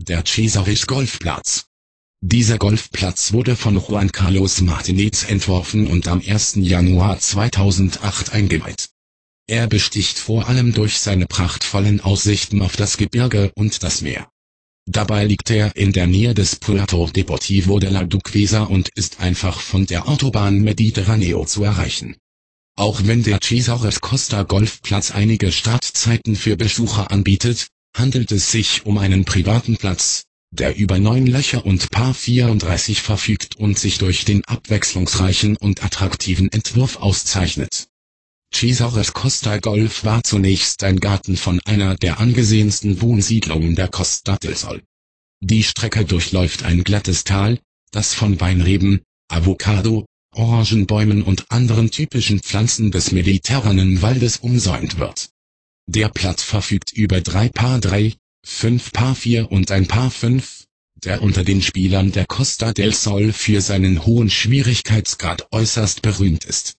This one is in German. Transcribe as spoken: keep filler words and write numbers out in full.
der Cesaris Golfplatz. Dieser Golfplatz wurde von Juan Carlos Martinez entworfen und am ersten Januar zweitausendacht eingeweiht. Er besticht vor allem durch seine prachtvollen Aussichten auf das Gebirge und das Meer. Dabei liegt er in der Nähe des Puerto Deportivo de la Duquesa und ist einfach von der Autobahn Mediterraneo zu erreichen. Auch wenn der Cesaris Costa Golfplatz einige Startzeiten für Besucher anbietet, handelt es sich um einen privaten Platz, der über neun Löcher und Par vierunddreißig verfügt und sich durch den abwechslungsreichen und attraktiven Entwurf auszeichnet. Cesaris Costa Golf war zunächst ein Garten von einer der angesehensten Wohnsiedlungen der Costa del Sol. Die Strecke durchläuft ein glattes Tal, das von Weinreben, Avocado, Orangenbäumen und anderen typischen Pflanzen des mediterranen Waldes umsäumt wird. Der Platz verfügt über drei Par drei, fünf Par vier und ein Par fünf, der unter den Spielern der Costa del Sol für seinen hohen Schwierigkeitsgrad äußerst berühmt ist.